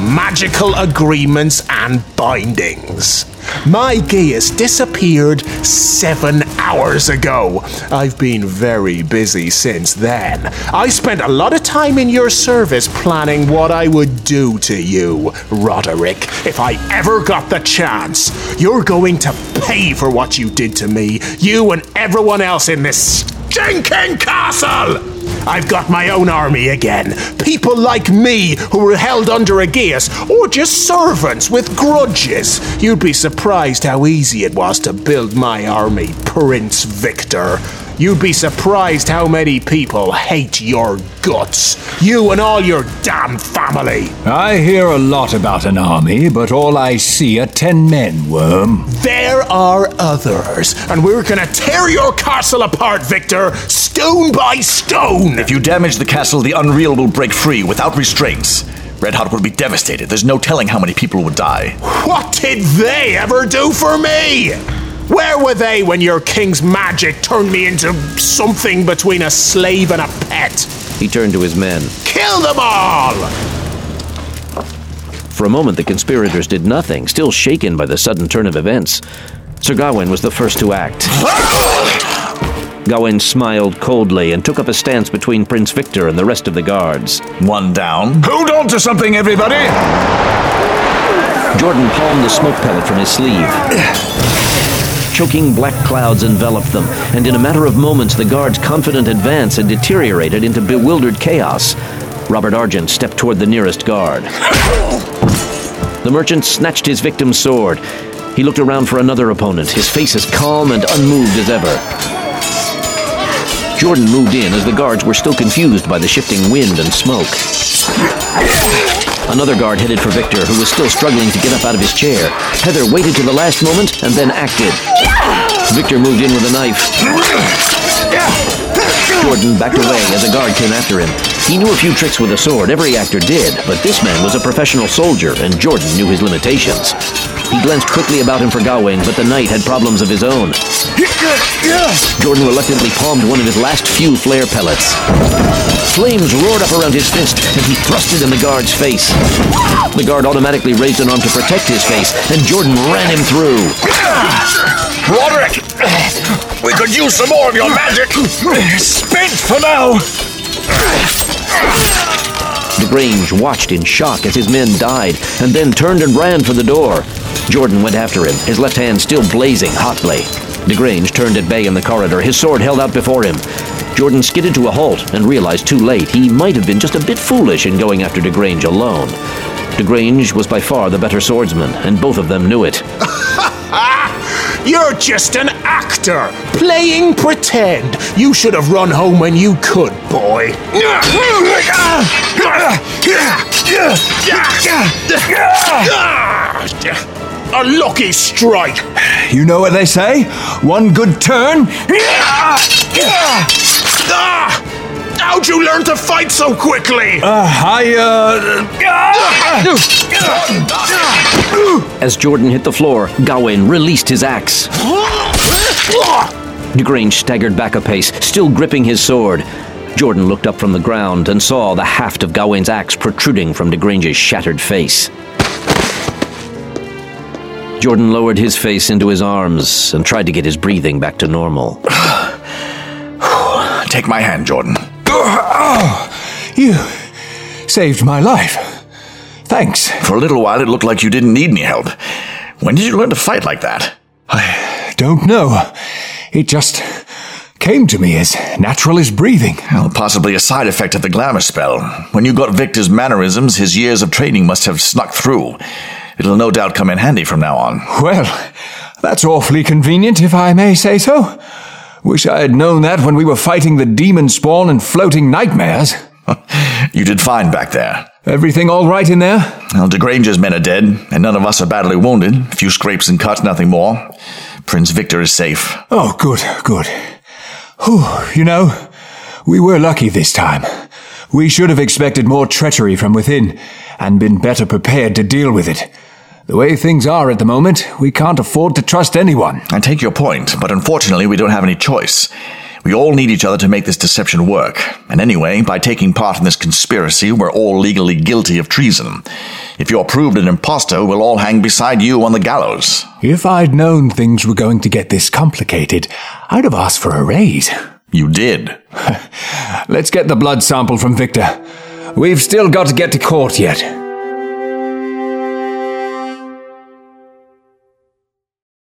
political agreements and bindings. My Gaius disappeared 7 hours ago. I've been very busy since then. I spent a lot of time in your service planning what I would do to you, Roderick, if I ever got the chance. You're going to pay for what you did to me, you and everyone else in this stinking castle! I've got my own army again. People like me who were held under a Gaius, or just servants with grudges. You'd be surprised how easy it was to build my army, Prince Victor. You'd be surprised how many people hate your guts. You and all your damn family. I hear a lot about an army, but all I see are 10 men, Worm. There are others, and we're gonna tear your castle apart, Victor, stone by stone. If you damage the castle, the Unreal will break free without restraints. Red Hot would be devastated. There's no telling how many people would die. What did they ever do for me? Where were they when your king's magic turned me into something between a slave and a pet? He turned to his men. Kill them all! For a moment, the conspirators did nothing, still shaken by the sudden turn of events. Sir Gawain was the first to act. Gawain smiled coldly and took up a stance between Prince Victor and the rest of the guards. One down. Hold on to something, everybody! Jordan palmed the smoke pellet from his sleeve. Choking black clouds enveloped them, and in a matter of moments the guards' confident advance had deteriorated into bewildered chaos. Robert Argent stepped toward the nearest guard. The merchant snatched his victim's sword. He looked around for another opponent, his face as calm and unmoved as ever. Jordan moved in as the guards were still confused by the shifting wind and smoke. Another guard headed for Victor, who was still struggling to get up out of his chair. Heather waited to the last moment and then acted. Victor moved in with a knife. Jordan backed away as a guard came after him. He knew a few tricks with a sword, every actor did, but this man was a professional soldier, and Jordan knew his limitations. He glanced quickly about him for Gawain, but the knight had problems of his own. Jordan reluctantly palmed one of his last few flare pellets. Flames roared up around his fist, and he thrust it in the guard's face. The guard automatically raised an arm to protect his face, and Jordan ran him through. Roderick! We could use some more of your magic! Spent for now! DeGrange watched in shock as his men died, and then turned and ran for the door. Jordan went after him, his left hand still blazing hotly. DeGrange turned at bay in the corridor, his sword held out before him. Jordan skidded to a halt and realized too late he might have been just a bit foolish in going after DeGrange alone. DeGrange was by far the better swordsman, and both of them knew it. You're just an actor, playing pretend. You should have run home when you could, boy. A lucky strike. You know what they say? One good turn. How'd you learn to fight so quickly? As Jordan hit the floor, Gawain released his axe. DeGrange staggered back a pace, still gripping his sword. Jordan looked up from the ground and saw the haft of Gawain's axe protruding from DeGrange's shattered face. Jordan lowered his face into his arms and tried to get his breathing back to normal. Take my hand, Jordan. You saved my life. Thanks. For a little while, it looked like you didn't need any help. When did you learn to fight like that? I don't know. It just came to me as natural as breathing. Well, possibly a side effect of the glamour spell. When you got Victor's mannerisms, his years of training must have snuck through. It'll no doubt come in handy from now on. Well, that's awfully convenient, if I may say so. Wish I had known that when we were fighting the demon spawn and floating nightmares. You did fine back there. Everything all right in there? Well, DeGrange's men are dead, and none of us are badly wounded. A few scrapes and cuts, nothing more. Prince Victor is safe. Oh, good. Whew, you know, we were lucky this time. We should have expected more treachery from within, and been better prepared to deal with it. The way things are at the moment, we can't afford to trust anyone. I take your point, but unfortunately we don't have any choice. We all need each other to make this deception work. And anyway, by taking part in this conspiracy, we're all legally guilty of treason. If you're proved an imposter, we'll all hang beside you on the gallows. If I'd known things were going to get this complicated, I'd have asked for a raise. You did. Let's get the blood sample from Victor. We've still got to get to court yet.